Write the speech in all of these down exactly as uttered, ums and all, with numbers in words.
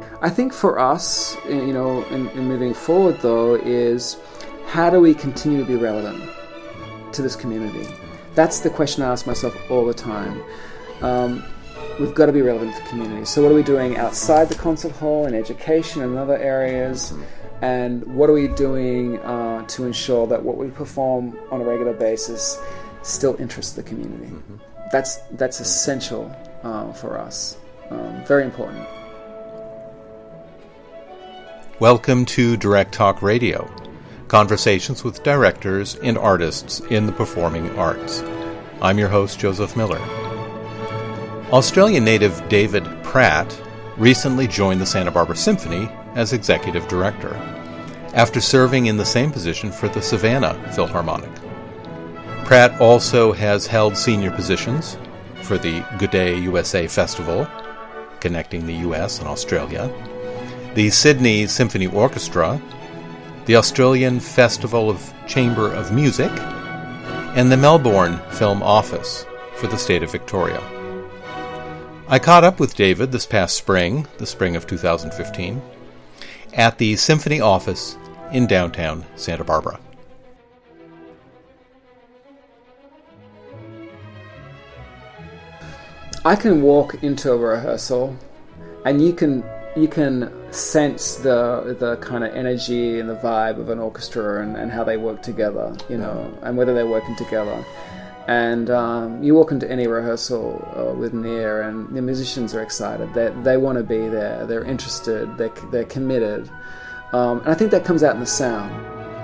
I think for us, you know, in, in moving forward though, is how do we continue to be relevant to this community? That's the question I ask myself all the time. Um, we've got to be relevant to the community. So what are we doing outside the concert hall, in education and other areas? And what are we doing uh, to ensure that what we perform on a regular basis still interests the community? Mm-hmm. That's that's essential uh, for us. Um, very important. Welcome to Direct Talk Radio, conversations with directors and artists in the performing arts. I'm your host, Joseph Miller. Australian native David Pratt recently joined the Santa Barbara Symphony as executive director, after serving in the same position for the Savannah Philharmonic. Pratt also has held senior positions for the Good Day U S A Festival, connecting the U S and Australia, the Sydney Symphony Orchestra, the Australian Festival of Chamber of Music, and the Melbourne Film Office for the state of Victoria. I caught up with David this past spring, the spring of two thousand fifteen, at the Symphony office in downtown Santa Barbara. I can walk into a rehearsal and you can you can sense the the kind of energy and the vibe of an orchestra and, and how they work together, you know, and whether they're working together. And um, you walk into any rehearsal uh, with Nir, and the musicians are excited. They they want to be there. They're interested. They they're committed. Um, and I think that comes out in the sound.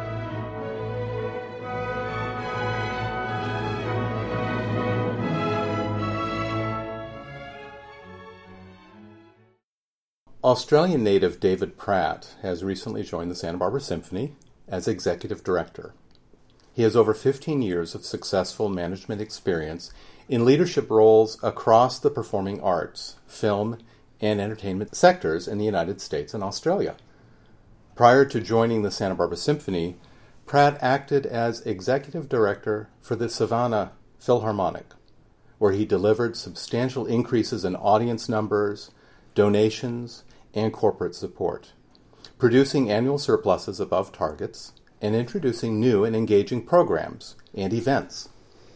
Australian native David Pratt has recently joined the Santa Barbara Symphony as executive director. He has over fifteen years of successful management experience in leadership roles across the performing arts, film, and entertainment sectors in the United States and Australia. Prior to joining the Santa Barbara Symphony, Pratt acted as executive director for the Savannah Philharmonic, where he delivered substantial increases in audience numbers, donations, and corporate support, producing annual surpluses above targets, and introducing new and engaging programs and events.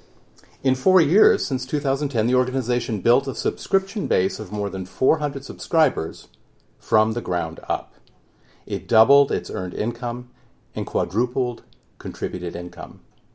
In four years, since two thousand ten, the organization built a subscription base of more than four hundred subscribers from the ground up. It doubled its earned income and quadrupled contributed income,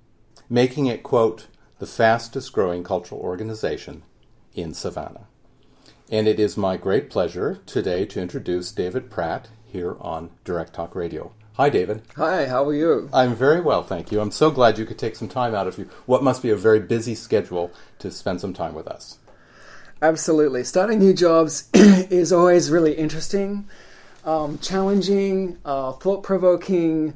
making it, quote, the fastest growing cultural organization in Savannah. And it is my great pleasure today to introduce David Pratt here on Direct Talk Radio. Hi, David. Hi, how are you? I'm very well, thank you. I'm so glad you could take some time out of you, what must be a very busy schedule, to spend some time with us. Absolutely. Starting new jobs is always really interesting, um, challenging, uh, thought-provoking,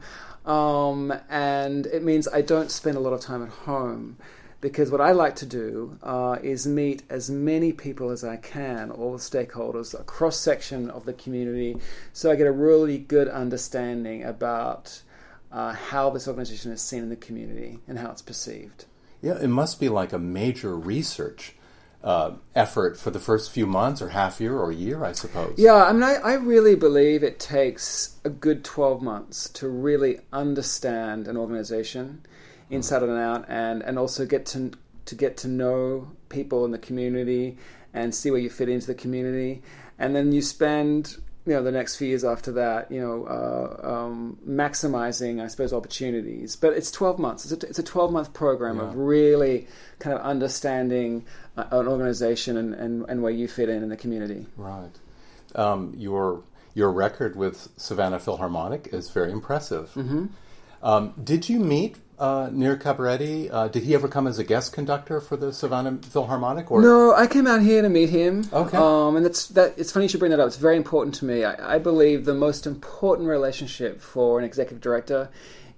um, and it means I don't spend a lot of time at home. Because what I like to do uh, is meet as many people as I can, all the stakeholders, a cross-section of the community, so I get a really good understanding about uh, how this organization is seen in the community and how it's perceived. Yeah, it must be like a major research uh, effort for the first few months or half year or year, I suppose. Yeah, I mean, I, I really believe it takes a good twelve months to really understand an organization inside and out, and, and also get to to get to know people in the community and see where you fit into the community, and then you spend you know the next few years after that you know uh, um, maximizing, I suppose, opportunities. But it's twelve months. It's a, it's a twelve month program yeah. of really kind of understanding uh, an organization and, and, and where you fit in in the community. Right. Um, your your record with Savannah Philharmonic is very impressive. Mm-hmm. Um, did you meet Uh, Nir Cabaretti? Uh, did he ever come as a guest conductor for the Savannah Philharmonic? Or? No, I came out here to meet him. Okay. Um, and that's that. It's funny you should bring that up. It's very important to me. I, I believe the most important relationship for an executive director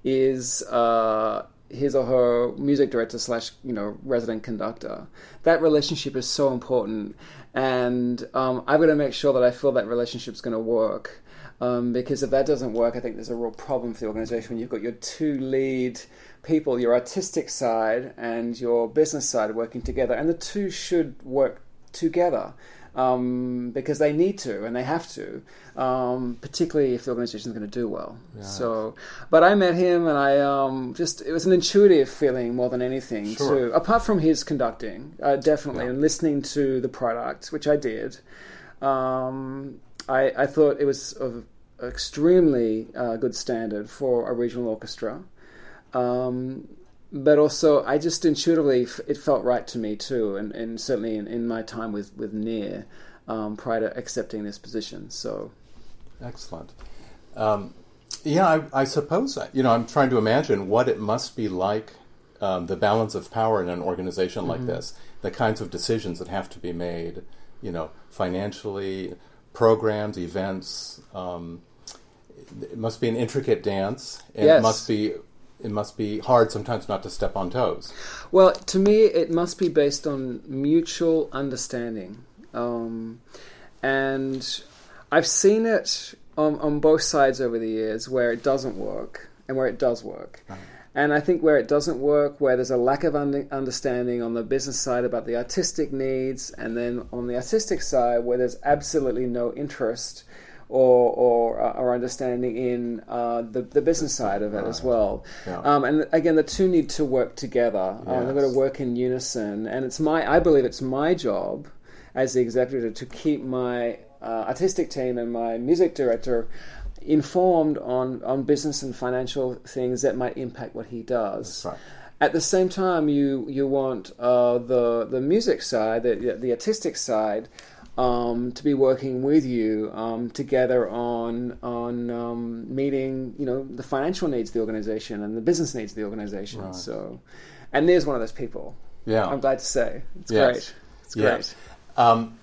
is uh, his or her music director slash you know resident conductor. That relationship is so important, and um, I've got to make sure that I feel that relationship's going to work. Um, because if that doesn't work, I think there's a real problem for the organization when you've got your two lead people, your artistic side and your business side working together, and the two should work together. um, because they need to and they have to, um, particularly if the organization is going to do well. Yeah. So, but I met him and I um, just, it was an intuitive feeling more than anything. Sure. To, apart from his conducting, uh, definitely, Yeah. and listening to the product, which I did, um, I, I thought it was of extremely uh, good standard for a regional orchestra. Um, but also, I just intuitively, it felt right to me too, and, and certainly in, in my time with, with Near, um, prior to accepting this position. So, excellent. Um, yeah, I, I suppose, you know, I'm trying to imagine what it must be like, um, the balance of power in an organization like mm-hmm. this, the kinds of decisions that have to be made, you know, financially, programs, events. Um, it must be an intricate dance, and yes. it must be it must be hard sometimes not to step on toes. Well, to me, it must be based on mutual understanding, um, and I've seen it on, on both sides over the years where it doesn't work and where it does work. Uh-huh. And I think where it doesn't work, where there's a lack of un- understanding on the business side about the artistic needs, and then on the artistic side, where there's absolutely no interest or or, uh, or understanding in uh, the the business side of it right. as well. Yeah. Um, and again, the two need to work together. Yes. Um, they've got to work in unison. And it's my, I believe it's my job as the executive to keep my uh, artistic team and my music director informed on, on business and financial things that might impact what he does. That's right. At the same time, you you want uh, the the music side, the the artistic side, um, to be working with you um, together on on um, meeting, you know, the financial needs of the organization and the business needs of the organization. Right. So, and there's one of those people. Yeah, I'm glad to say it's yes. great. It's yeah. great. Um,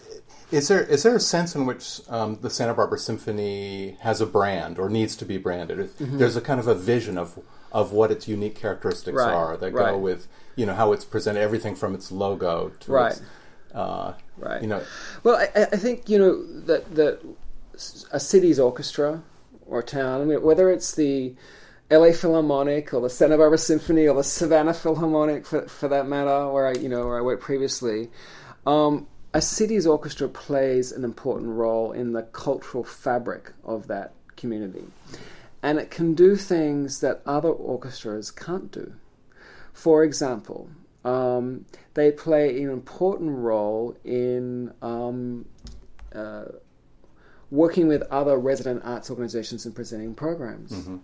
Is there is there a sense in which um, the Santa Barbara Symphony has a brand or needs to be branded? Mm-hmm. There's a kind of a vision of of what its unique characteristics right. are that right. go with, you know, how it's presented, everything from its logo to right. its, uh, right. you know. Well, I, I think, you know, that that a city's orchestra or town, I mean, whether it's the L A Philharmonic or the Santa Barbara Symphony or the Savannah Philharmonic, for for that matter, where I you know where I worked previously. Um, A city's orchestra plays an important role in the cultural fabric of that community. And it can do things that other orchestras can't do. For example, um, they play an important role in um, uh, working with other resident arts organizations and presenting programs. Mm-hmm.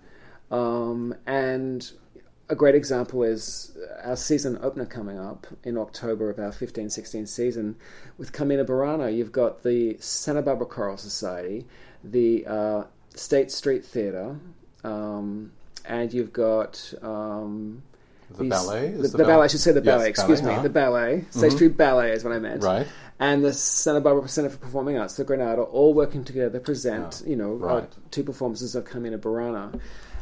Um, and a great example is our season opener coming up in October of our fifteen sixteen season with Carmina Burana. You've got the Santa Barbara Choral Society, the uh, State Street Theatre, um, and you've got... Um, the these, ballet? The, the, the ballet? ballet, I should say the ballet, yes, excuse ballet, me, huh? the ballet. State mm-hmm. Street Ballet is what I meant. Right. And the Santa Barbara Center for Performing Arts, the Granada, all working together to present, yeah. you know, right. uh, two performances of Carmina Burana.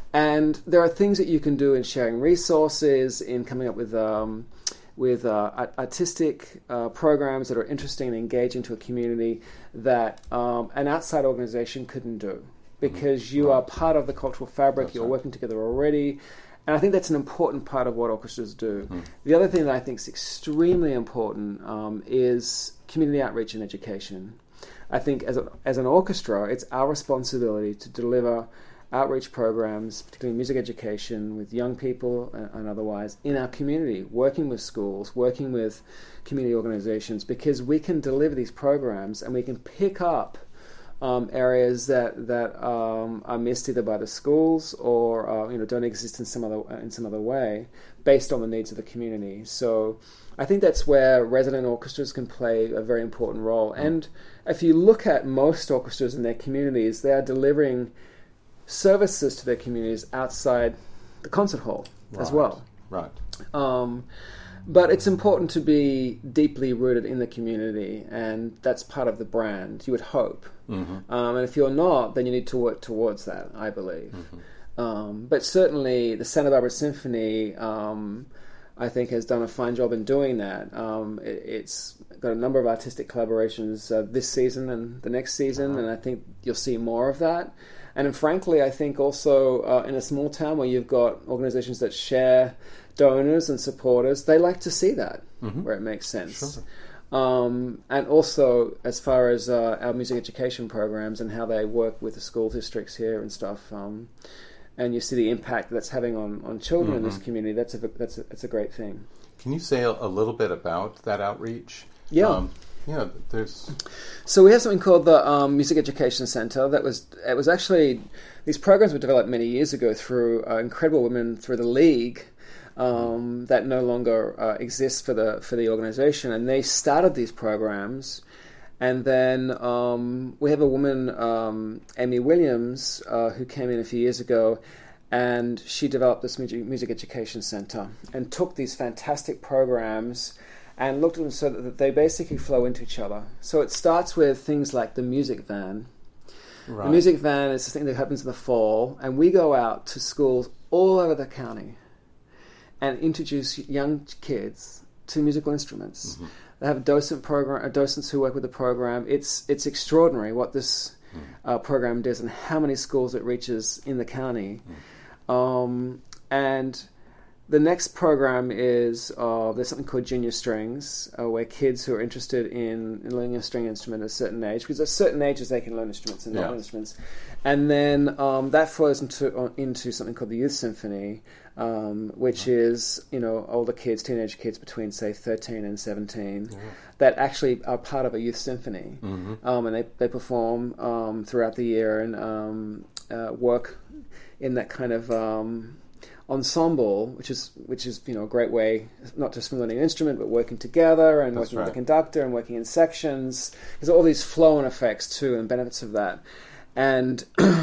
And there are things that you can do in sharing resources, in coming up with um, with uh, artistic uh, programs that are interesting and engaging to a community that um, an outside organization couldn't do, because mm-hmm. you right. are part of the cultural fabric. That's you're right. working together already, and I think that's an important part of what orchestras do. Mm-hmm. The other thing that I think is extremely important um, is community outreach and education. I think as a, as an orchestra, it's our responsibility to deliver outreach programs, particularly music education, with young people and, and otherwise in our community, working with schools, working with community organizations, because we can deliver these programs and we can pick up um, areas that that um, are missed either by the schools or uh, you know don't exist in some other in some other way, based on the needs of the community. So I think that's where resident orchestras can play a very important role. Mm. And if you look at most orchestras in their communities, they are delivering services to their communities outside the concert hall right. as well. Right. Um, but it's important to be deeply rooted in the community, and that's part of the brand, you would hope. Mm-hmm. Um, and if you're not, then you need to work towards that, I believe. Mm-hmm. Um, but certainly the Santa Barbara Symphony, um, I think, has done a fine job in doing that. Um, it, it's got a number of artistic collaborations uh, this season and the next season, uh-huh. and I think you'll see more of that. And frankly, I think also uh, in a small town where you've got organizations that share donors and supporters, they like to see that, mm-hmm. where it makes sense. Sure. Um, and also, as far as uh, our music education programs and how they work with the school districts here and stuff, um, and you see the impact that's having on, on children mm-hmm. in this community, that's a that's a, that's a great thing. Can you say a, a little bit about that outreach? Yeah. Um, yeah, there's... So we have something called the um, Music Education Center. That was it was actually, these programs were developed many years ago through uh, incredible women through the League, Um, that no longer uh, exists for the for the organization, and they started these programs, and then um, we have a woman, um, Amy Williams, uh, who came in a few years ago, and she developed this music, music education center and took these fantastic programs and looked at them so that they basically flow into each other. So it starts with things like the music van. Right. The music van is the thing that happens in the fall, and we go out to schools all over the county and introduce young kids to musical instruments. Mm-hmm. They have a docent program, uh, docents who work with the program. It's it's extraordinary what this mm. uh, program does and how many schools it reaches in the county. Mm. Um, and the next program is uh, there's something called Junior Strings, uh, where kids who are interested in, in learning a string instrument at a certain age, because at certain ages they can learn instruments and yeah. not learn instruments, and then um, that flows into uh, into something called the Youth Symphony. Um, which right. is, you know, older kids, teenage kids between, say, thirteen and seventeen, yeah. that actually are part of a youth symphony. Mm-hmm. Um, and they, they perform um, throughout the year and um, uh, work in that kind of um, ensemble, which is, which is, you know, a great way, not just from learning an instrument, but working together and That's working right. with the conductor and working in sections. There's all these flow-on effects, too, and benefits of that. And...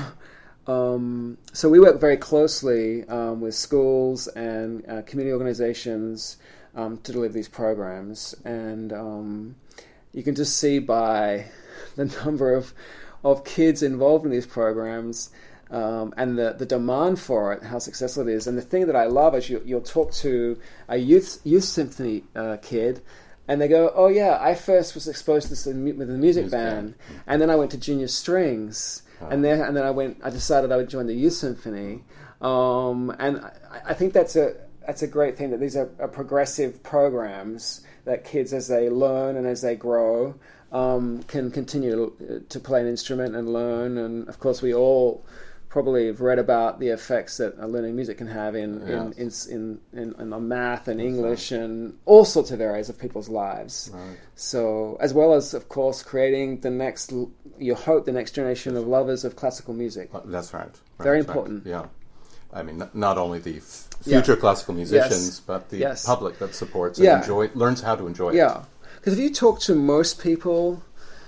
Um, so we work very closely um, with schools and uh, community organizations um, to deliver these programs, and um, you can just see by the number of of kids involved in these programs um, and the, the demand for it, how successful it is. And the thing that I love is you, you'll talk to a youth youth symphony uh, kid, and they go, "Oh yeah, I first was exposed to this in, with the music, music band, band, and then I went to Junior Strings." And then, and then I went. I decided I would join the Youth Symphony, um, and I, I think that's a that's a great thing. That these are, are progressive programs that kids, as they learn and as they grow, um, can continue to, to play an instrument and learn. And of course, we all probably have read about the effects that learning music can have in yeah. in, in, in, in, in math and English right. and all sorts of areas of people's lives. Right. So, as well as, of course, creating the next, you hope, the next generation of lovers of classical music. That's right. right Very That's important. Right. Yeah. I mean, not, not only the f- future yeah. classical musicians, yes. but the yes. public that supports and yeah. enjoy, learns how to enjoy it. Yeah. Because if you talk to most people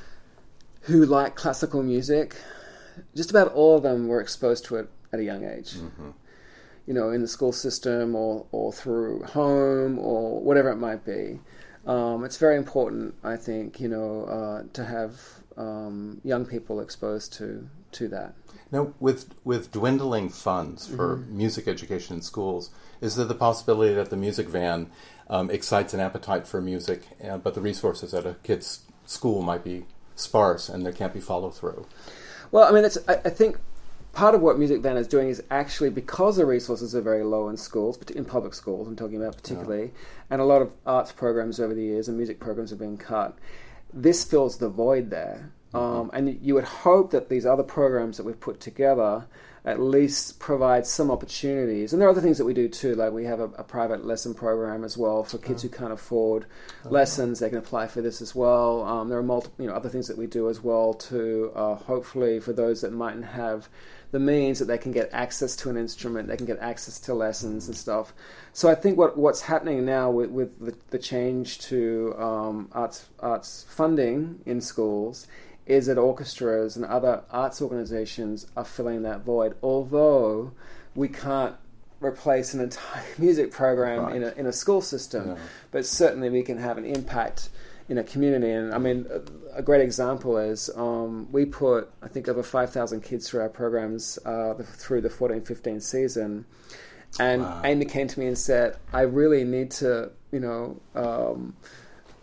who like classical music, just about all of them were exposed to it at a young age. Mm-hmm. You know, in the school system or, or through home or whatever it might be. Um, it's very important, I think, you know, uh, to have um, young people exposed to, to that. Now, with with dwindling funds for mm-hmm. music education in schools, is there the possibility that the music van um, excites an appetite for music, uh, but the resources at a kid's school might be sparse and there can't be follow-through? Well, I mean, it's, I, I think part of what Music Van is doing is actually because the resources are very low in schools, in public schools I'm talking about particularly, yeah. and a lot of arts programs over the years and music programs have been cut, this fills the void there. Mm-hmm. Um, and you would hope that these other programs that we've put together at least provide some opportunities. And there are other things that we do too, like we have a, a private lesson program as well for kids oh. who can't afford oh. lessons. They can apply for this as well. Um, there are multiple, you know, other things that we do as well to uh, hopefully for those that mightn't have the means that they can get access to an instrument, they can get access to lessons and stuff. So I think what what's happening now with, with the, the change to um, arts arts funding in schools is that orchestras and other arts organizations are filling that void, although we can't replace an entire music program right. in a in a school system. No. But certainly we can have an impact in a community. And I mean, a, a great example is um, we put, I think, over five thousand kids through our programs uh, through the fourteen fifteen season. And wow. Amy came to me and said, I really need to, you know, um,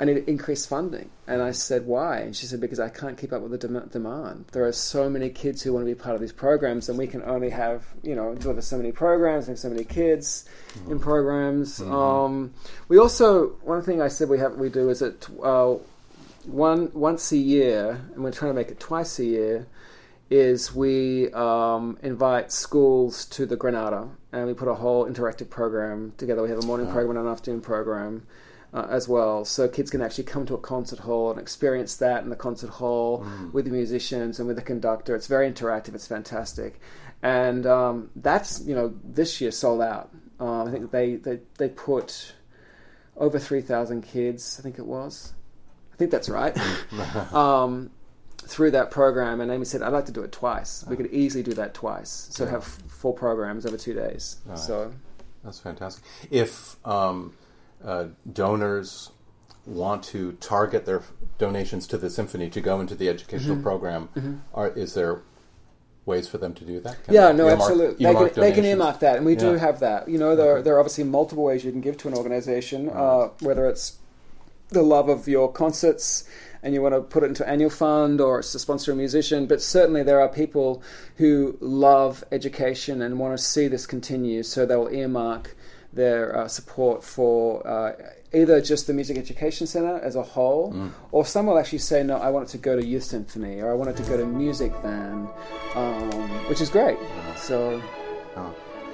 I need to increase funding. And I said, why? And she said, because I can't keep up with the dem- demand. There are so many kids who want to be part of these programs, and we can only have, you know, deliver so many programs and so many kids mm-hmm. in programs. Mm-hmm. Um, we also, one thing I said we have we do is that uh, one once a year, and we're trying to make it twice a year, is we um, invite schools to the Granada, and we put a whole interactive program together. We have a morning oh. program and an afternoon program. Uh, as well, so kids can actually come to a concert hall and experience that in the concert hall mm. with the musicians and with the conductor. It's very interactive. It's fantastic, and um, that's you know this year sold out. Uh, I think they, they they put over three thousand kids. I think it was. I think that's right. um, through that program, and Amy said, "I'd like to do it twice. We could easily do that twice. So yeah. have four programs over two days." Right. So that's fantastic. If um, Uh, donors want to target their donations to the symphony to go into the educational mm-hmm. program, mm-hmm. Are, is there ways for them to do that? Can yeah, they no, earmark, absolutely. Earmark they, can, they can earmark that, and we yeah. do have that. You know, there, okay. there are obviously multiple ways you can give to an organization, right. uh, whether it's the love of your concerts and you want to put it into annual fund, or it's to sponsor a musician. But certainly there are people who love education and want to see this continue, so they'll earmark their uh, support for uh, either just the Music Education Centre as a whole, mm. or some will actually say, no, I want it to go to Youth Symphony, or I want it to go to Music Van, um, which is great. Yeah. So... Oh.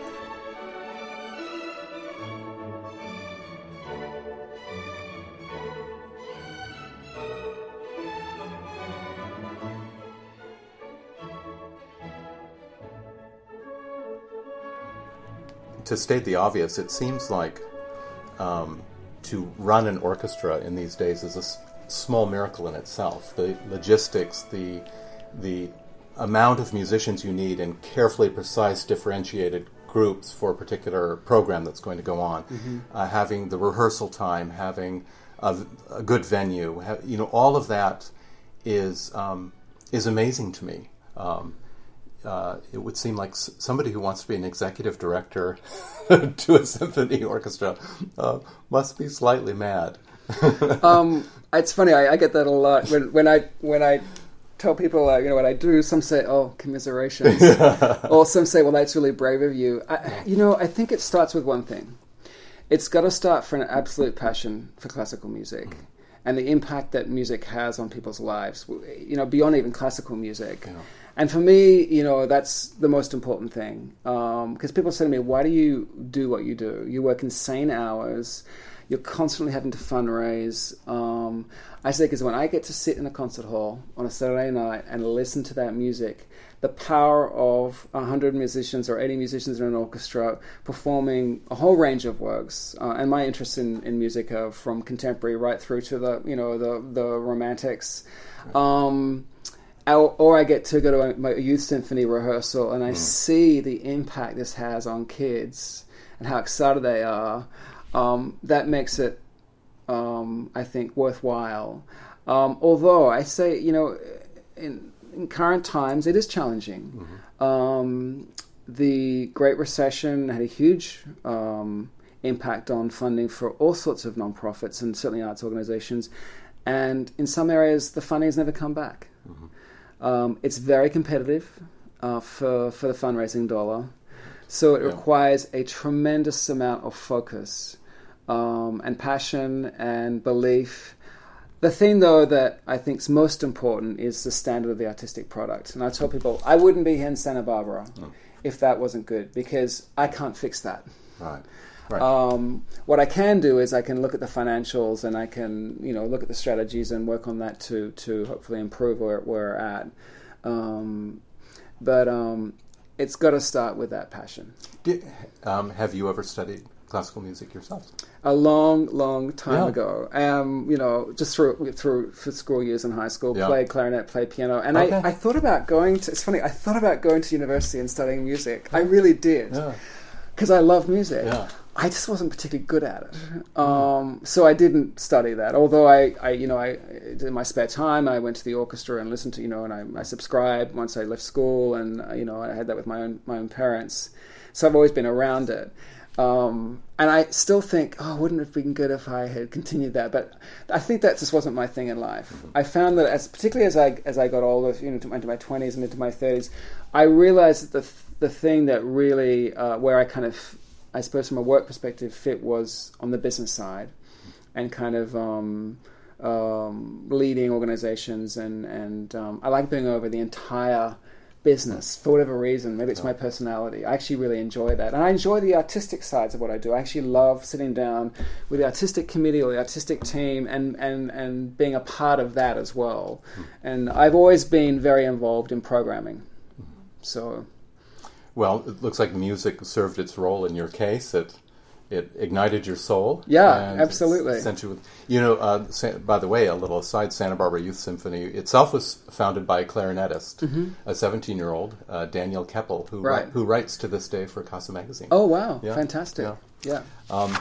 To state the obvious, it seems like um, to run an orchestra in these days is a s- small miracle in itself. The logistics, the the amount of musicians you need in carefully precise, differentiated groups for a particular program that's going to go on, mm-hmm. uh, having the rehearsal time, having a, a good venue, have, you know, all of that is um, is amazing to me. Um, Uh, it would seem like s- somebody who wants to be an executive director to a symphony orchestra uh, must be slightly mad. um, it's funny. I, I get that a lot when when I when I tell people uh, you know what I do. Some say, "Oh, commiserations," or some say, "Well, that's really brave of you." I, you know, I think it starts with one thing. It's got to start from an absolute passion for classical music. Mm. And the impact that music has on people's lives, you know, beyond even classical music. Yeah. And for me, you know, that's the most important thing. Because um, people say to me, why do you do what you do? You work insane hours. You're constantly having to fundraise. Um, I say, because when I get to sit in a concert hall on a Saturday night and listen to that music, the power of one hundred musicians or eighty musicians in an orchestra performing a whole range of works, uh, and my interests in, in music are from contemporary right through to the, you know, the, the romantics. Um, or, or I get to go to a, my youth symphony rehearsal and I mm. see the impact this has on kids and how excited they are. Um, that makes it, um, I think, worthwhile. Um, although I say, you know, in in current times, it is challenging. Mm-hmm. Um, the Great Recession had a huge um, impact on funding for all sorts of nonprofits and certainly arts organizations. And in some areas, the funding has never come back. Mm-hmm. Um, it's very competitive uh, for, for the fundraising dollar. So it yeah. requires a tremendous amount of focus um, and passion and belief. The thing, though, that I think is most important is the standard of the artistic product. And I tell people, I wouldn't be here in Santa Barbara no. if that wasn't good, because I can't fix that. Right. Right. Um, what I can do is I can look at the financials and I can, you know, look at the strategies and work on that to to hopefully improve where, where we're at. Um, but um, it's got to start with that passion. Did, um, have you ever studied classical music yourself? A long, long time yeah. ago. Um, you know, just through through for school years in high school, yeah. played clarinet, played piano, and okay. I, I thought about going to. It's funny. I thought about going to university and studying music. I really did, because yeah. I love music. Yeah. I just wasn't particularly good at it, um, so I didn't study that. Although I, I, you know, I in my spare time I went to the orchestra and listened to, you know, and I, I subscribed once I left school, and uh, you know, I had that with my own my own parents. So I've always been around it, um, and I still think, oh, wouldn't it have been good if I had continued that? But I think that just wasn't my thing in life. Mm-hmm. I found that, as particularly as I as I got older, you know, into my twenties and into my thirties, I realized that the the thing that really uh, where I kind of, I suppose from a work perspective, fit was on the business side, and kind of um, um, leading organizations, and and um, I like being over the entire business for whatever reason. Maybe it's my personality. I actually really enjoy that, and I enjoy the artistic sides of what I do. I actually love sitting down with the artistic committee or the artistic team, and and and being a part of that as well. And I've always been very involved in programming, so. Well, it looks like music served its role in your case. It it ignited your soul. Yeah, and absolutely. Sent you with, you know, uh, by the way, a little aside, Santa Barbara Youth Symphony itself was founded by a clarinetist, mm-hmm. a seventeen-year-old, uh, Daniel Keppel, who right. who writes to this day for Casa Magazine. Oh, wow. Yeah. Fantastic. Yeah. yeah. Um,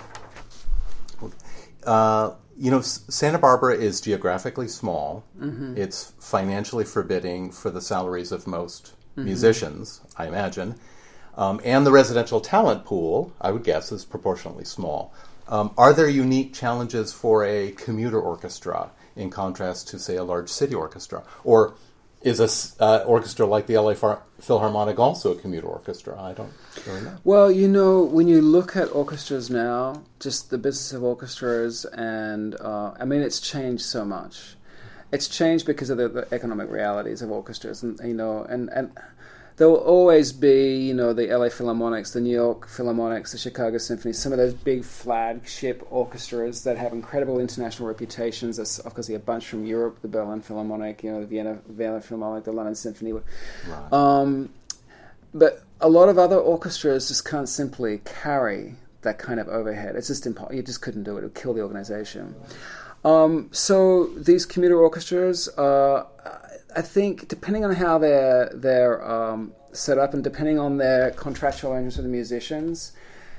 uh, you know, Santa Barbara is geographically small. Mm-hmm. It's financially forbidding for the salaries of most Mm-hmm. musicians, I imagine. Um, and the residential talent pool, I would guess, is proportionately small. Um, are there unique challenges for a commuter orchestra in contrast to, say, a large city orchestra? Or is an uh, orchestra like the L A Phar- Philharmonic also a commuter orchestra? I don't really know. Well, you know, when you look at orchestras now, just the business of orchestras, and uh, I mean, it's changed so much. It's changed because of the, the economic realities of orchestras, and you know, and, and there will always be, you know, the L A Philharmonics, the New York Philharmonics, the Chicago Symphony, some of those big flagship orchestras that have incredible international reputations. There's, of course, a bunch from Europe, the Berlin Philharmonic, you know, the Vienna, Vienna Philharmonic, the London Symphony. Right. Um, but a lot of other orchestras just can't simply carry that kind of overhead. It's just impossible. You just couldn't do it. It would kill the organization. Um, so these commuter orchestras, uh, I think, depending on how they're they're um, set up and depending on their contractual arrangements with the musicians,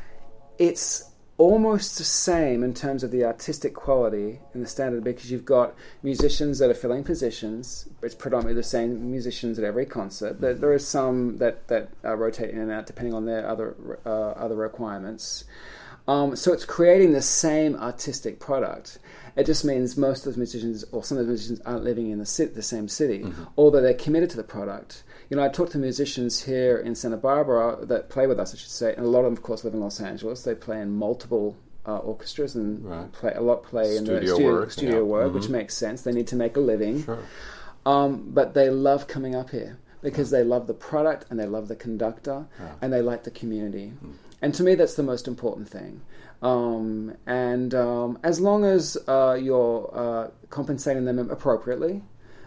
it's almost the same in terms of the artistic quality and the standard, because you've got musicians that are filling positions. It's predominantly the same musicians at every concert. There, there are some that that uh, rotate in and out depending on their other uh, other requirements. Um, so it's creating the same artistic product. It just means most of those musicians, or some of those musicians, aren't living in the, city, the same city, mm-hmm. although they're committed to the product. You know, I talk to musicians here in Santa Barbara that play with us, I should say, and a lot of them, of course, live in Los Angeles. They play in multiple uh, orchestras and right. play a lot play studio in the studio work, studio yeah. work, mm-hmm. which makes sense. They need to make a living. Sure. Um, but they love coming up here because they love the product and they love the conductor yeah. and they like the community. Mm. And to me, that's the most important thing. Um, and um, as long as uh, you're uh, compensating them appropriately,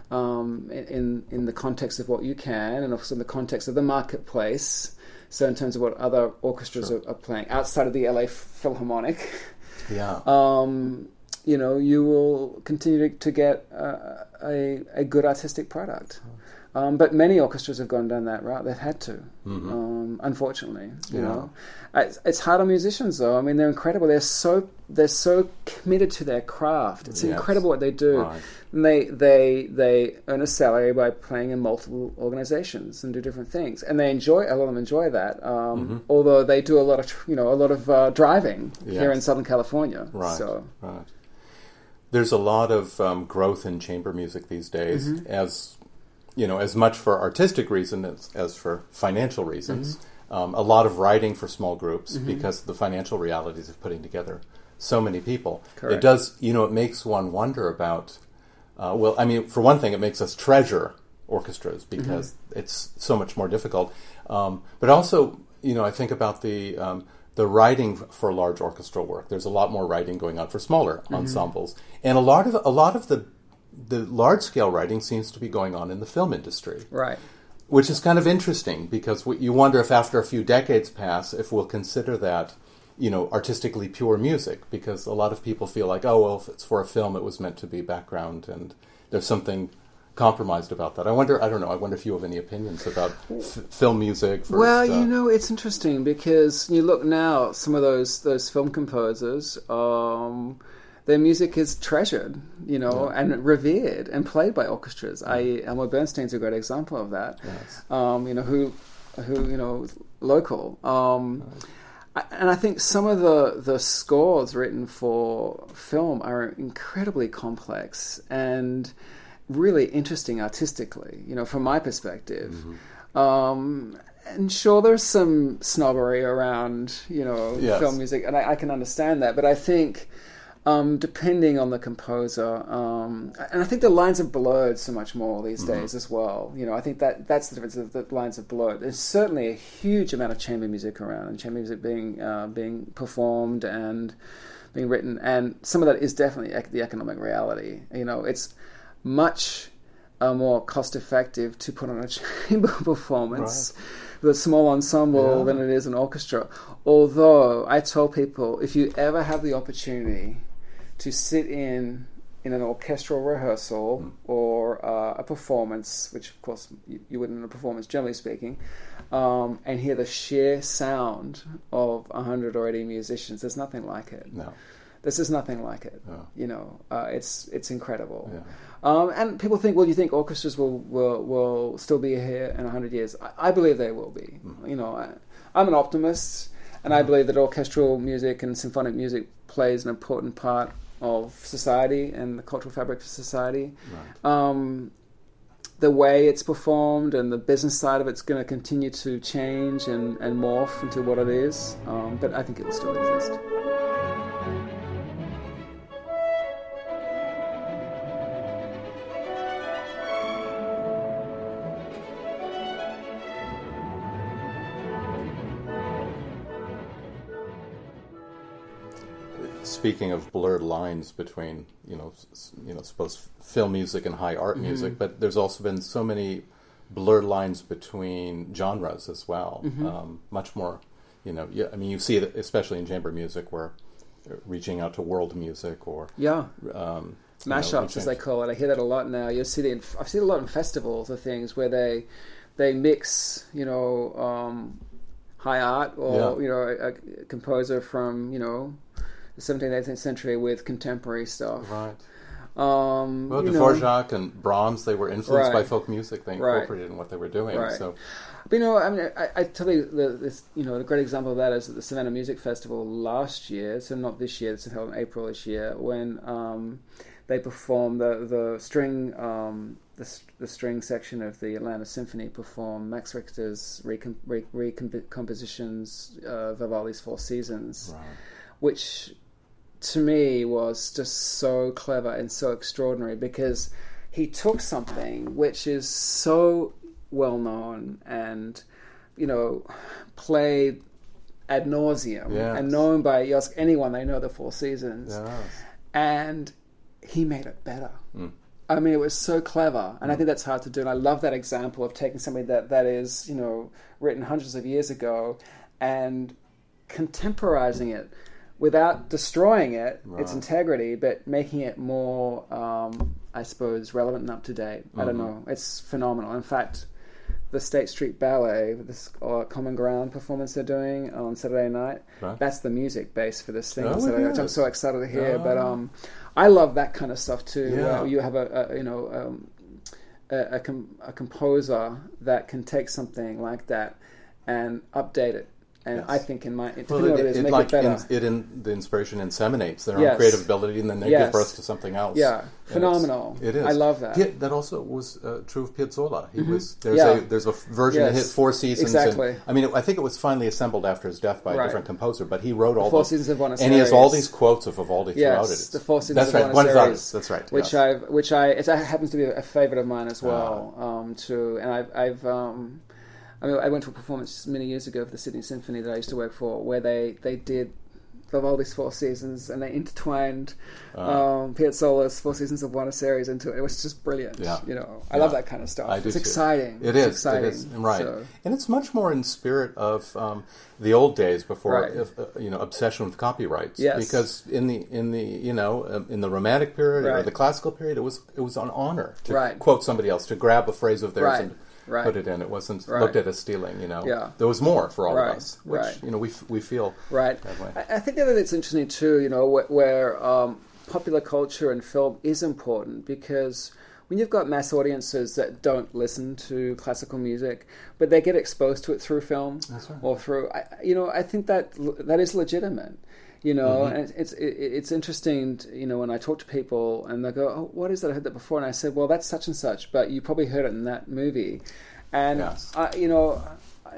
um, in in the context of what you can, and also in the context of the marketplace. So in terms of what other orchestras sure. are, are playing outside of the L A Philharmonic, yeah, um, you know, you will continue to, to get uh, a a good artistic product. Um, but many orchestras have gone down that route. They've had to, mm-hmm. um, unfortunately. You yeah. know, it's, it's hard on musicians, though. I mean, they're incredible. They're so they're so committed to their craft. It's yes. incredible what they do. Right. And they they they earn a salary by playing in multiple organizations and do different things, and they enjoy. A lot of them enjoy that. Um, mm-hmm. Although they do a lot of you know a lot of uh, driving yes. here in Southern California. Right. So. Right. There's a lot of um, growth in chamber music these days, mm-hmm. as you know, as much for artistic reasons as, as for financial reasons. Mm-hmm. Um, a lot of writing for small groups mm-hmm. because of the financial realities of putting together so many people. Correct. It does, you know, it makes one wonder about, uh, well, I mean, for one thing, it makes us treasure orchestras because mm-hmm. it's so much more difficult. Um, but also, you know, I think about the um, the writing for large orchestral work. There's a lot more writing going on for smaller mm-hmm. ensembles. And a lot of a lot of the the large-scale writing seems to be going on in the film industry. Right. Which is kind of interesting because you wonder if after a few decades pass, if we'll consider that, you know, artistically pure music, because a lot of people feel like, oh, well, if it's for a film, it was meant to be background, and there's something, compromised about that. I wonder. I don't know. I wonder if you have any opinions about f- film music. Versus, well, you uh, know, it's interesting because you look now, some of those those film composers, um, their music is treasured, you know, yeah. and revered and played by orchestras. Yeah. I Elmer Bernstein's a great example of that. Yes. Um, you know, who who you know, local. Um, right. And I think some of the, the scores written for film are incredibly complex and really interesting artistically, you know, from my perspective. Mm-hmm. Um, and sure, there's some snobbery around, you know, yes. film music, and I, I can understand that. But I think, um, depending on the composer, um, and I think the lines are blurred so much more these mm-hmm. days as well. You know, I think that that's the difference. The lines are blurred. There's certainly a huge amount of chamber music around, and chamber music being uh, being performed and being written, and some of that is definitely ec- the economic reality. You know, it's much uh, more cost effective to put on a chamber performance right. with a small ensemble yeah. than it is an orchestra. Although I tell people, if you ever have the opportunity to sit in in an orchestral rehearsal mm. or uh, a performance, which of course you, you wouldn't in a performance, generally speaking, um, and hear the sheer sound of a hundred or eighty musicians, there's nothing like it. No. This is nothing like it. No. You know, uh, it's it's incredible. Yeah. Um, and people think, well, do you think orchestras will, will, will still be here in a hundred years? I, I believe they will be. Mm. You know, I, I'm an optimist, and mm. I believe that orchestral music and symphonic music plays an important part of society and the cultural fabric of society. Right. Um, the way it's performed and the business side of it's going to continue to change and, and morph into what it is, um, but I think it will still exist. Speaking of blurred lines between, you know, you know, suppose film music and high art mm-hmm. music, but there's also been so many blurred lines between genres as well. Mm-hmm. Um, much more, you know, yeah, I mean, you see it especially in chamber music, where reaching out to world music or yeah, um, mashups know, as they call it. I hear that a lot now. You see it. In, I've seen it a lot in festivals or things where they they mix, you know, um, high art or yeah. you know, a, a composer from you know. the seventeenth, eighteenth century with contemporary stuff. Right. Um, well, you Dvorak know, and Brahms, they were influenced right. by folk music. They right. incorporated in what they were doing. Right. So, but, you know, I mean, I, I tell you, the, this, you know, a great example of that is at the Savannah Music Festival last year. So not this year. It's held in April this year when um, they performed the the string. Um, the, the string section of the Atlanta Symphony performed Max Richter's recom- re- recompositions of Vivaldi's Four Seasons, right. which to me was just so clever and so extraordinary because he took something which is so well known and, you know, played ad nauseum yes. and known by, you ask anyone, they know the Four Seasons, yes. and he made it better. Mm. I mean, it was so clever, and mm. I think that's hard to do. And I love that example of taking something that, that is, you know, written hundreds of years ago and contemporizing it without destroying it, right. its integrity, but making it more, um, I suppose, relevant and up to date. Mm-hmm. I don't know. It's phenomenal. In fact, the State Street Ballet, this uh, Common Ground performance they're doing on Saturday night, right. that's the music base for this thing. Oh, so yes. which I'm so excited to hear. Oh. But um, I love that kind of stuff too. Yeah. Uh, you have a, a you know um, a, a, com- a composer that can take something like that and update it. And yes. I think in my well, depending on what it is, it, make like it better. In, it in the inspiration inseminates their yes. own creative ability, and then they yes. give birth to something else. Yeah, and phenomenal. It is. I love that. Yeah, that also was uh, true of Piazzolla. He mm-hmm. was there's yeah. a there's a version yes. of his Four Seasons. Exactly. And, I mean, it, I think it was finally assembled after his death by right. a different composer, but he wrote all the Four the, Seasons of Buenos and he has Aires. all these quotes of Vivaldi yes, throughout it. It's, the Four Seasons that's of right. Buenos Buenos Aires. That's right. Which yes. I've which I it happens to be a favorite of mine as well. Ah. Um, too, and I've I've. Um, I mean, I went to a performance many years ago for the Sydney Symphony that I used to work for, where they, they did Vivaldi's Four Seasons, and they intertwined Uh, um, Piazzolla's Four Seasons of Buenos Aires into it. It was just brilliant. Yeah. You know, I Yeah. love that kind of stuff. I do it's too. exciting. It it's is. exciting. It is. Right. So, And it's much more in spirit of um, the old days before, Right. if, uh, you know, obsession with copyrights. Yes. Because in the in the you know um, in the Romantic period or Right. the Classical period, it was it was an honor to Right. quote somebody else, to grab a phrase of theirs Right. and Right. put it in. It wasn't Right. looked at as stealing. You know, Yeah. there was more for all Right. of us, which Right. you know we f- we feel right. that way. I, I think the other thing that's interesting too, you know, where, where um, popular culture and film is important, because when you've got mass audiences that don't listen to classical music, but they get exposed to it through film That's right. or through, I, you know, I think that that is legitimate. You know, Mm-hmm. and it's it, it's interesting, to, you know, when I talk to people and they go, "Oh, what is that? I heard that before." And I said, "Well, that's such and such, but you probably heard it in that movie." And Yes. I, you know, I,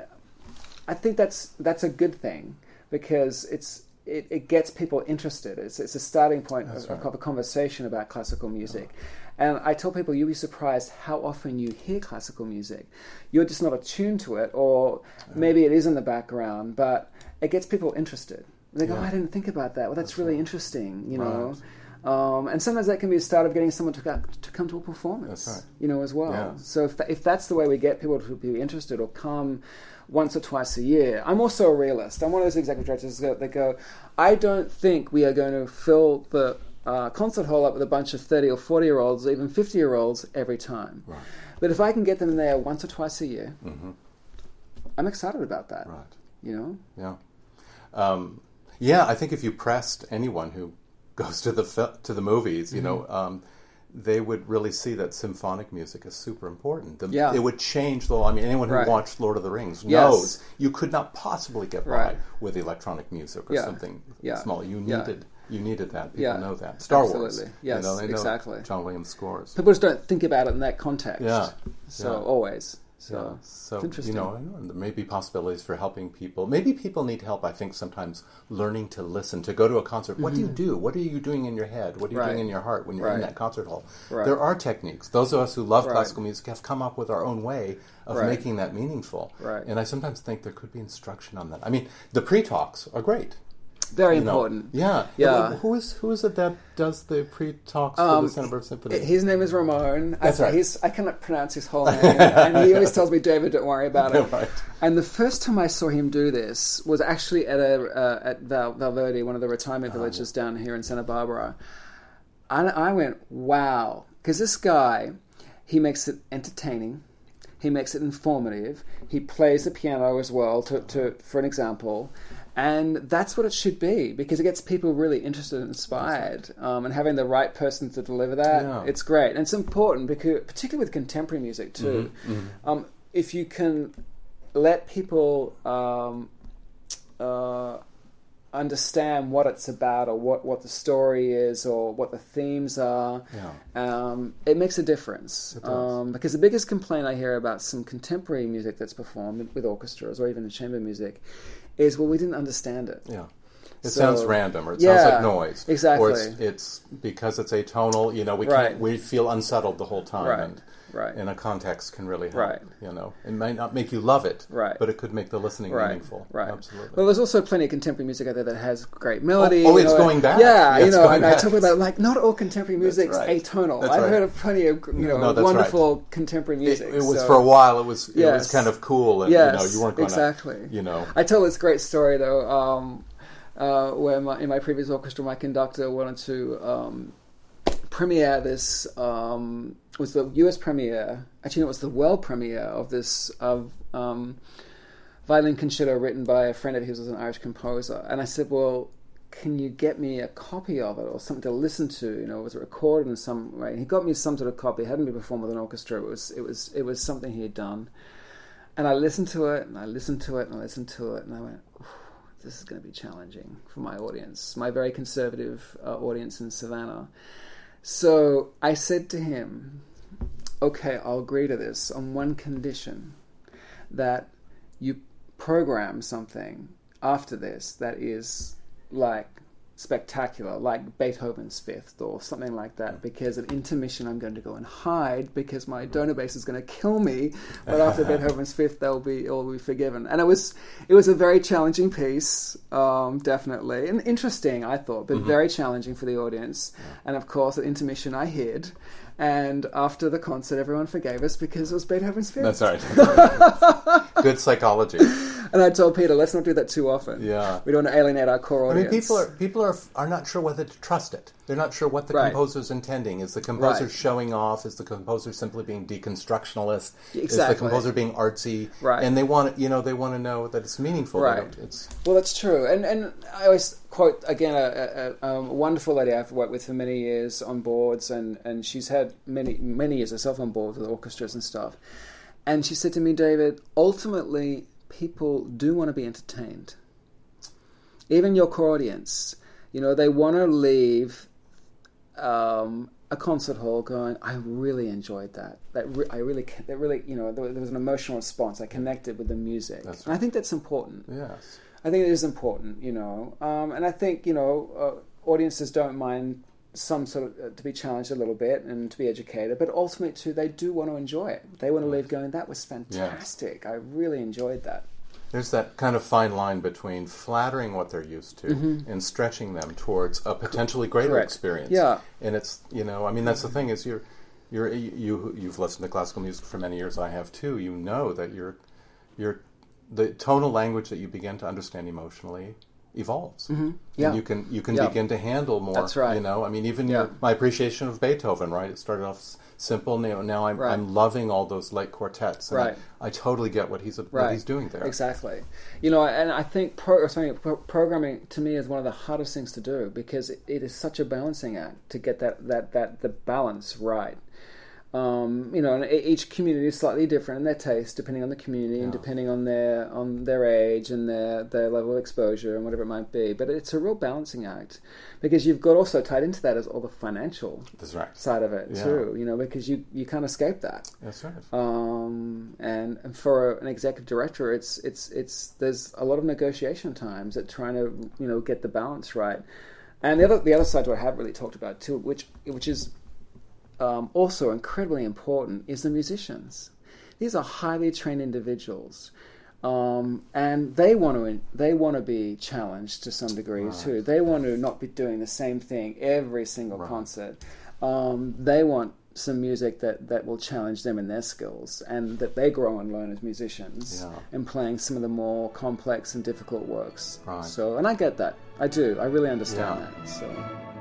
I think that's that's a good thing, because it's it, it gets people interested. It's it's a starting point of, right. of a conversation about classical music. And I tell people, you'll be surprised how often you hear classical music. You're just not attuned to it, or maybe it is in the background, but it gets people interested. They go, Yeah. oh, I didn't think about that. Well, that's, That's really right. interesting, you know. Right. Um, and sometimes that can be a start of getting someone to, go, to come to a performance, That's right. you know, as well. Yeah. So if, th- if that's the way we get people to be interested or come once or twice a year. I'm also a realist. I'm one of those executive directors that go, that go I don't think we are going to fill the uh, concert hall up with a bunch of thirty or forty-year-olds, or even fifty-year-olds every time. Right. But if I can get them there once or twice a year, Mm-hmm. I'm excited about that, Right. you know? Yeah. Um, yeah, I think if you pressed anyone who goes to the fil- to the movies, you Mm-hmm. know, um, they would really see that symphonic music is super important. The, Yeah. It would change the. I mean, anyone who Right. watched Lord of the Rings Yes. knows you could not possibly get by Right. with electronic music or Yeah. something Yeah. small. You Yeah. needed you needed that. People Yeah. know that. Star Wars. Absolutely. Yes, you know, they know exactly. John Williams scores. People just don't think about it in that context. Yeah. So Yeah. always. So, Yeah, so it's interesting. you know, I know there may be possibilities for helping people. Maybe people need help. I think sometimes learning to listen, to go to a concert. What do you do? What are you doing in your head? What are you Right. doing in your heart when you're in Right. that concert hall? Right. There are techniques. Those of us who love Right. classical music have come up with our own way of Right. making that meaningful. Right. And I sometimes think there could be instruction on that. I mean, the pre-talks are great. Very you know. important. Yeah. Yeah. Who- Who is who is it that does the pre-talks Um, for the Santa Barbara Symphony? His name is Ramon. That's I, right. He's, I cannot pronounce his whole name. And he always tells me, David, don't worry about it. Right. And the first time I saw him do this was actually at a uh, at Val, Valverde, one of the retirement villages down here in Santa Barbara. And I went, wow. Because this guy, he makes it entertaining. He makes it informative. He plays the piano as well, to, to for an example. And that's what it should be, because it gets people really interested and inspired. Um, and having the right person to deliver that, Yeah. it's great. And it's important, because particularly with contemporary music too. Mm-hmm. Um, if you can let people um, uh, understand what it's about, or what, what the story is, or what the themes are, Yeah. um, it makes a difference. It does. Um, because the biggest complaint I hear about some contemporary music that's performed with orchestras or even in chamber music is, well, we didn't understand it. Yeah. It So- sounds random, or it Yeah, sounds like noise. exactly. Or it's, it's because it's atonal, you know, we Right. can't, we feel unsettled the whole time. Right, And, right. and a context can really help. Right. You know, it might not make you love it, Right. but it could make the listening Right, meaningful. right. Absolutely. Well, there's also plenty of contemporary music out there that has great melody. Oh, oh, you it's know, going back. Yeah, Yeah, you it's know, going and I back. talk about, like, not all contemporary music's right. atonal. That's I've right. heard of plenty of, you know, No, that's wonderful contemporary it, music. it was so- for a while. It was it was Yes. kind of cool, and Yes, you know, you weren't going to exactly. you know. I tell this great story though, um, uh, where my, in my previous orchestra, my conductor wanted to um, premiere this. Um, was the U S premiere? Actually, no, it was the world premiere of this of um, violin concerto written by a friend of his, who was an Irish composer. And I said, "Well, can you get me a copy of it, or something to listen to? You know, was it recorded in some way?" And he got me some sort of copy. It hadn't been performed with an orchestra. It was it was it was something he had done. And I listened to it, and I listened to it, and I listened to it, and I went, this is going to be challenging for my audience, my very conservative uh, audience in Savannah. So I said to him, okay, I'll agree to this on one condition, that you program something after this that is like spectacular, like Beethoven's Fifth or something like that, because at intermission I'm going to go and hide because my donor base is going to kill me, but after Beethoven's Fifth they'll be all be forgiven. And it was it was a very challenging piece, um, definitely, and interesting, I thought, but mm-hmm. very challenging for the audience. Yeah. And of course at intermission I hid, and after the concert everyone forgave us because it was Beethoven's Fifth. That's right. Good psychology. And I told Peter, let's not do that too often. Yeah. We don't want to alienate our core audience. I mean, people are people are are not sure whether to trust it. They're not sure what the right. composer's intending. Is the composer right. showing off? Is the composer simply being deconstructionalist? Exactly. Is the composer being artsy? Right. And they want you know they want to know that it's meaningful. Right. It's well, that's true. And and I always quote again a, a, a wonderful lady I've worked with for many years on boards, and, and she's had many many years herself on board with orchestras and stuff. And she said to me, David, ultimately, people do want to be entertained. Even your core audience, you know, they want to leave um, a concert hall going, I really enjoyed that. That re- I really, that really, you know, there, there was an emotional response. I connected with the music, that's right. and I think that's important. Yes, I think it is important, you know, um, and I think you know, uh, audiences don't mind some sort of uh, to be challenged a little bit and to be educated, but ultimately too they do want to enjoy it. They want to leave going, that was fantastic. Yes. I really enjoyed that. There's that kind of fine line between flattering what they're used to mm-hmm. and stretching them towards a potentially greater Correct. experience. Yeah, and it's you know I mean that's the thing is you're you're you you've listened to classical music for many years. I have too. You know that you're you're the tonal language that you begin to understand emotionally evolves. Mm-hmm. Yeah. And you can you can yeah. begin to handle more. That's right. You know, I mean, even yeah. your, my appreciation of Beethoven, right? It started off s- simple. Now, now I'm right. I'm loving all those light quartets. And right. I, I totally get what he's right. what he's doing there. Exactly. You know, and I think pro, sorry, pro, programming to me is one of the hardest things to do because it, it is such a balancing act to get that that that the balance right. Um, you know, and each community is slightly different in their taste, depending on the community yeah. and depending on their on their age and their, their level of exposure and whatever it might be. But it's a real balancing act because you've got also tied into that as all the financial That's right. side of it yeah. too. You know, because you, you can't escape that. That's right. Um, and, and for an executive director, it's it's it's there's a lot of negotiation times at trying to you know get the balance right. And the other the other side what I have really talked about too, which which is Um, also incredibly important, is the musicians. These are highly trained individuals, um, and they want to they want to be challenged to some degree right. too. They want to not be doing the same thing every single right. concert. Um, they want some music that, that will challenge them in their skills and that they grow and learn as musicians yeah. and playing some of the more complex and difficult works. Right. So, and I get that. I do. I really understand yeah. that. So.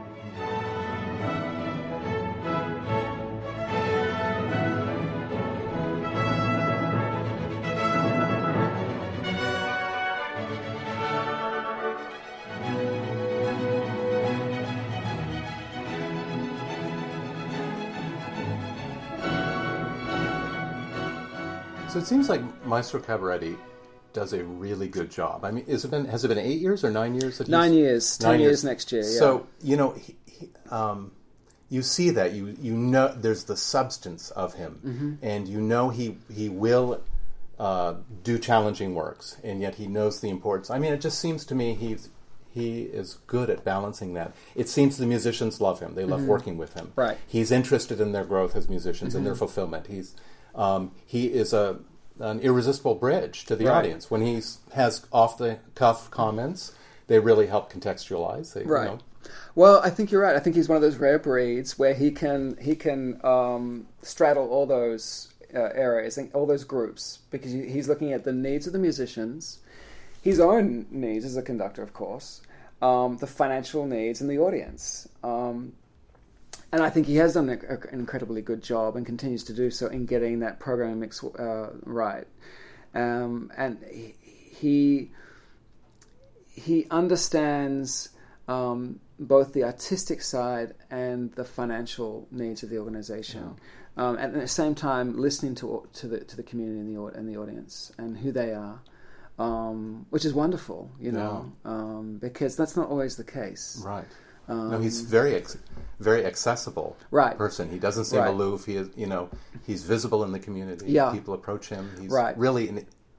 So it seems like Maestro Cabaretti does a really good job. I mean, is it been has it been eight years or nine years? That nine years, ten nine years. years next year. Yeah. So you know, he, he, um, you see that you you know there's the substance of him, mm-hmm. and you know he he will uh, do challenging works, and yet he knows the importance. I mean, it just seems to me he's he is good at balancing that. It seems the musicians love him; they love mm-hmm. working with him. Right. He's interested in their growth as musicians mm-hmm. and their fulfillment. He's Um, he is a an irresistible bridge to the right. audience. When he has off-the-cuff comments, they really help contextualize. They, right. You know. Well, I think you're right. I think he's one of those rare breeds where he can he can um, straddle all those uh, areas and all those groups because he, he's looking at the needs of the musicians, his own needs as a conductor, of course, um, the financial needs, and the audience. Um, And I think he has done an incredibly good job and continues to do so in getting that programming mix uh, right. Um, and he he understands um, both the artistic side and the financial needs of the organization. Yeah. Um, and at the same time, listening to to the to the community and the and the audience and who they are, um, which is wonderful, you know, yeah. um, because that's not always the case. Right. Um, no, he's very, ex- very accessible right. person. He doesn't seem right. aloof. He is, you know, he's visible in the community. Yeah. People approach him. He's right. really, an,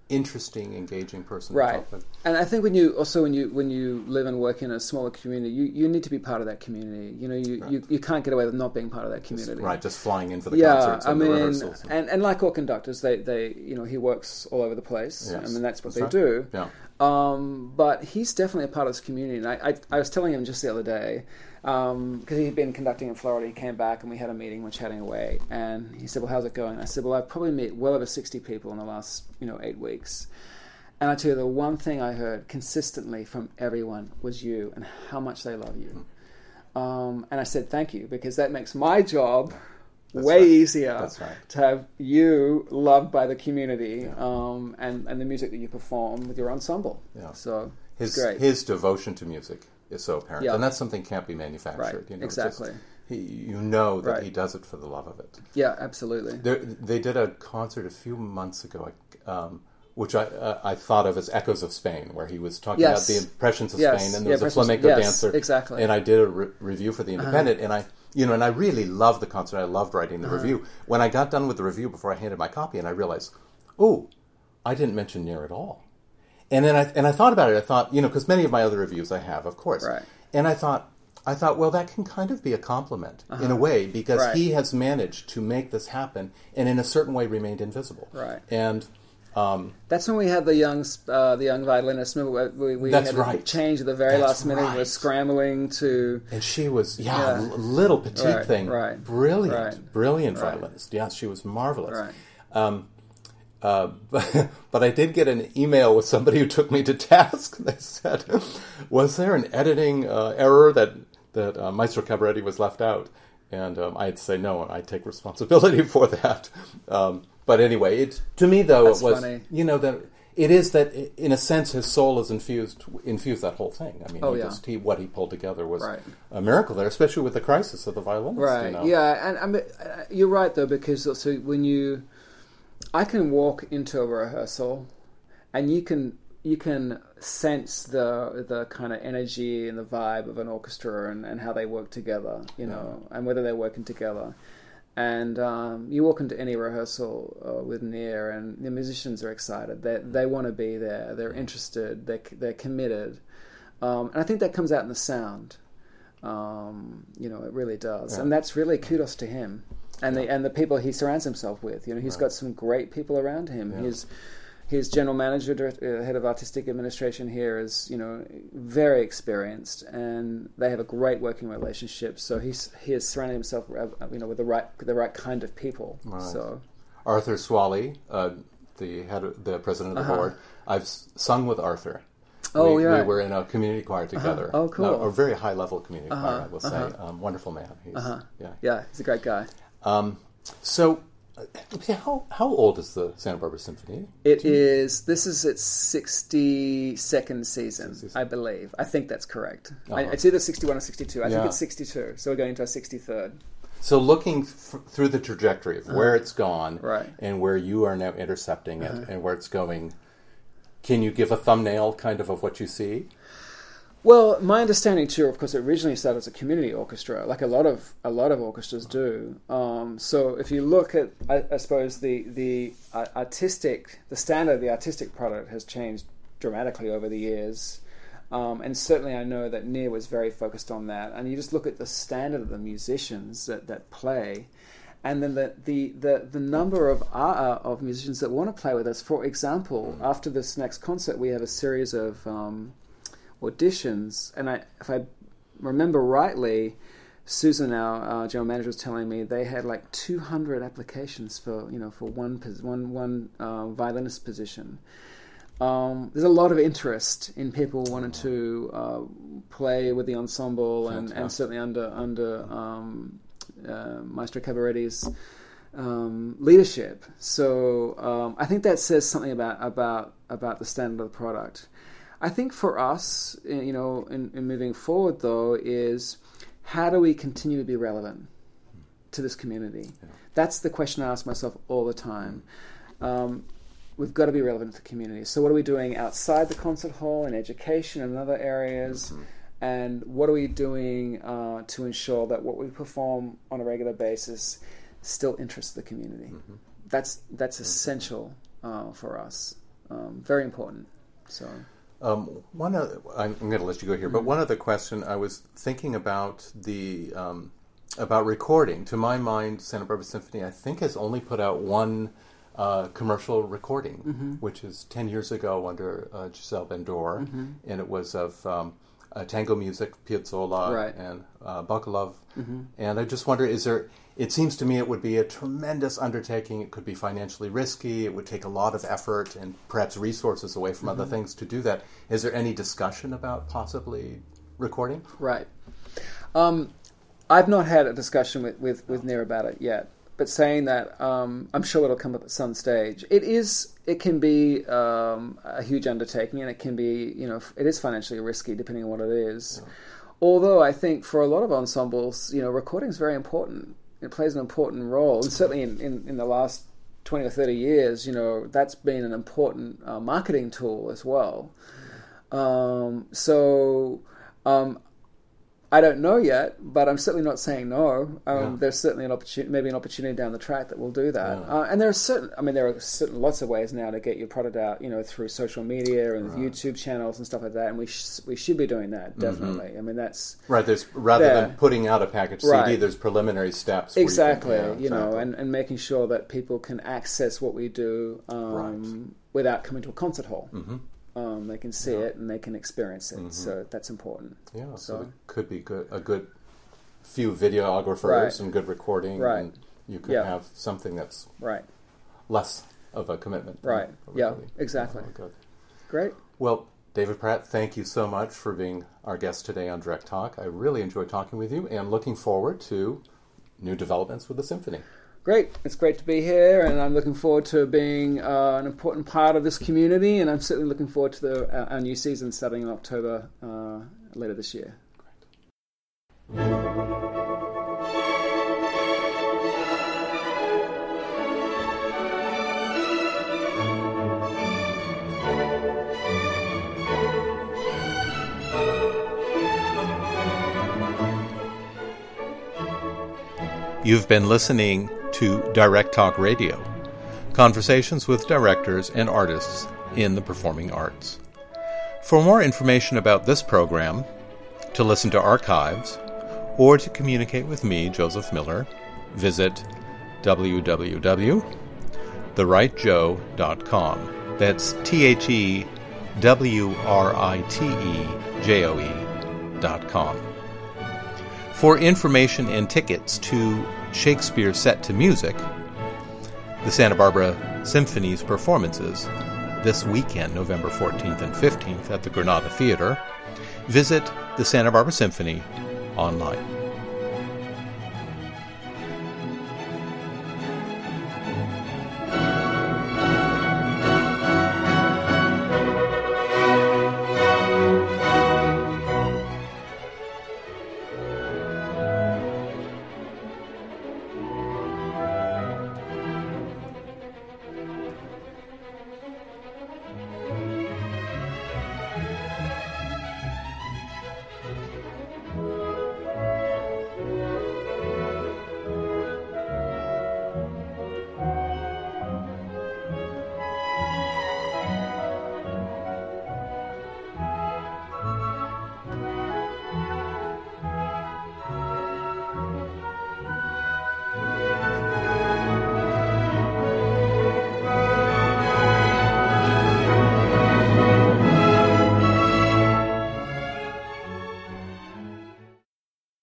interesting, engaging person right. to talk with. And I think when you also when you when you live and work in a smaller community, you, you need to be part of that community. You know, you, right. you, you can't get away with not being part of that community. Just, right, just flying in for the yeah, concerts and I mean, the rehearsals. And, and, and like all conductors, they, they you know he works all over the place. Yes. I mean that's what that's they right. do. Yeah. Um, but he's definitely a part of this community. And I, I, I was telling him just the other day, because um, he'd been conducting in Florida, he came back and we had a meeting, we're chatting away, and he said, well, how's it going? I said, well, I've probably met well over sixty people in the last, you know, eight weeks. And I tell you, the one thing I heard consistently from everyone was you and how much they love you. Mm. Um, and I said, thank you, because that makes my job That's way right. easier That's right. to have you loved by the community, yeah. um, and, and the music that you perform with your ensemble. Yeah. So his, it's great. His devotion to music is so apparent. Yeah. And that's something can't be manufactured. Right. You know, exactly. Just, he, you know that right. he does it for the love of it. Yeah, absolutely. There, they did a concert a few months ago, um, which I uh, I thought of as Echoes of Spain, where he was talking yes. about the impressions of yes. Spain, and there yeah, was a flamenco yes, dancer. Exactly. And I did a re- review for the Independent, uh-huh. and I, you know, and I really loved the concert. I loved writing the uh-huh. review. When I got done with the review, before I handed my copy, and I realized, oh, I didn't mention Near at all. And then I and I thought about it. I thought, you know, because many of my other reviews I have, of course. Right. And I thought, I thought, well, that can kind of be a compliment uh-huh. in a way, because right. he has managed to make this happen, and in a certain way remained invisible. Right. And um, that's when we had the young, uh, the young violinist. Remember, we, we that's had right. to change at the very that's last minute. right. We were scrambling to, and she was, yeah, yeah. a little petite right. thing, right. brilliant, right. brilliant right. violinist. Yeah, she was marvelous. Right. Um, uh, but, but I did get an email with somebody who took me to task. They said, "Was there an editing uh, error that that uh, Maestro Cabaretti was left out?" And um, I had to say no. I take responsibility for that. Um, But anyway, it, to me, though, That's it was, funny. you know, that it is that, in a sense, his soul is infused infused that whole thing. I mean, oh, he yeah. just, he, what he pulled together was right. a miracle there, especially with the crisis of the violinist. Right, you know? yeah, and I mean, you're right, though, because also when you... I can walk into a rehearsal, and you can you can sense the the kind of energy and the vibe of an orchestra and, and how they work together, you know, yeah. and whether they're working together. And um, you walk into any rehearsal uh, with Near, and the musicians are excited. They they want to be there. They're interested. They they're committed, um, and I think that comes out in the sound. Um, you know, it really does, yeah. and that's really kudos to him and yeah. the and the people he surrounds himself with. You know, he's right. got some great people around him. Yeah. His his general manager, director, uh, head of artistic administration here is, you know, very experienced, and they have a great working relationship. So he's he has surrounded himself, you know, with the right the right kind of people. Right. So Arthur Swally, uh, the head, of, the president of the uh-huh. board, I've s- sung with Arthur. Oh, we, yeah. we were in a community choir together. Uh-huh. Oh, cool. No, a very high level community uh-huh. choir, I will uh-huh. say. Um, wonderful man. He's, uh-huh. Yeah, yeah, he's a great guy. Um, so. How how old is the Santa Barbara Symphony? It is. This is its sixty-second season, sixty-second. I believe. I think that's correct. Uh-huh. I, it's either sixty-one or sixty-two. I yeah. think it's sixty-two. So we're going into our sixty-third. So looking f- through the trajectory of uh-huh. where it's gone, right. and where you are now intercepting it, uh-huh. and where it's going, can you give a thumbnail kind of of what you see? Well, my understanding too, of course, it originally started as a community orchestra, like a lot of a lot of orchestras do. Um, so, if you look at, I, I suppose the the uh, artistic, the standard, the artistic product has changed dramatically over the years, um, and certainly I know that Near was very focused on that. And you just look at the standard of the musicians that, that play, and then the the the, the number of uh, of musicians that want to play with us. For example, after this next concert, we have a series of um, auditions, and I, if I remember rightly, Susan, our uh, general manager, was telling me they had like two hundred applications for you know for one one one uh, violinist position. Um, there's a lot of interest in people wanting to uh, play with the ensemble, and, and certainly under under um, uh, Maestro Cabaretti's um, leadership. So um, I think that says something about about about the standard of the product. I think for us, you know, in, in moving forward, though, is how do we continue to be relevant to this community? Yeah. That's the question I ask myself all the time. Um, we've got to be relevant to the community. So what are we doing outside the concert hall, in education and other areas? Mm-hmm. And what are we doing uh, to ensure that what we perform on a regular basis still interests the community? Mm-hmm. That's that's essential uh, for us. um, very important. So, um, one other, I'm going to let you go here, mm-hmm. but one other question. I was thinking about the um, about recording. To my mind, Santa Barbara Symphony, I think, has only put out one uh, commercial recording, mm-hmm. which is ten years ago under uh, Giselle Bendor, mm-hmm. and it was of um, uh, tango music, Piazzolla, right. and uh, Bogolov. Mm-hmm. And I just wonder, is there? It seems to me it would be a tremendous undertaking. It could be financially risky. It would take a lot of effort and perhaps resources away from mm-hmm. other things to do that. Is there any discussion about possibly recording? Right. Um, I've not had a discussion with, with, with Nir about it yet, but saying that, um, I'm sure it'll come up at some stage. It is, it can be um, a huge undertaking, and it can be, you know, it is financially risky depending on what it is. Yeah. Although I think for a lot of ensembles, you know, recording is very important. It plays an important role, and certainly in, in, in the last twenty or thirty years, you know, that's been an important uh, marketing tool as well. Um, so um, I don't know yet, but I'm certainly not saying no. Um, yeah. There's certainly an opportunity, maybe an opportunity down the track that will do that. Yeah. Uh, and there are certain, I mean, there are certain lots of ways now to get your product out, you know, through social media and right. YouTube channels and stuff like that. And we sh- we should be doing that, definitely. Mm-hmm. I mean, that's right. There's rather there. than putting out a package C D, right. there's preliminary steps. Exactly. You, can, yeah, you exactly. know, and, and making sure that people can access what we do um, right. without coming to a concert hall. Mm-hmm. Um, they can see yeah. it and they can experience it. Mm-hmm. So that's important. Yeah, so, so it could be good, a good few videographers right. and good recording. Right. And you could yeah. have something that's right. less of a commitment. Right. Yeah, exactly. Oh, good. Great. Well, David Pratt, thank you so much for being our guest today on Direct Talk. I really enjoyed talking with you and looking forward to new developments with the symphony. Great. It's great to be here, and I'm looking forward to being uh, an important part of this community, and I'm certainly looking forward to the, uh, our new season starting in October uh, later this year. Great. You've been listening to Direct Talk Radio, conversations with directors and artists in the performing arts. For more information about this program, to listen to archives, or to communicate with me, Joseph Miller, visit w w w dot the right joe dot com. That's T H E W R I T E J O E dot com. For information and tickets to Shakespeare Set to Music, the Santa Barbara Symphony's performances this weekend, November fourteenth and fifteenth at the Granada Theater, visit the Santa Barbara Symphony online.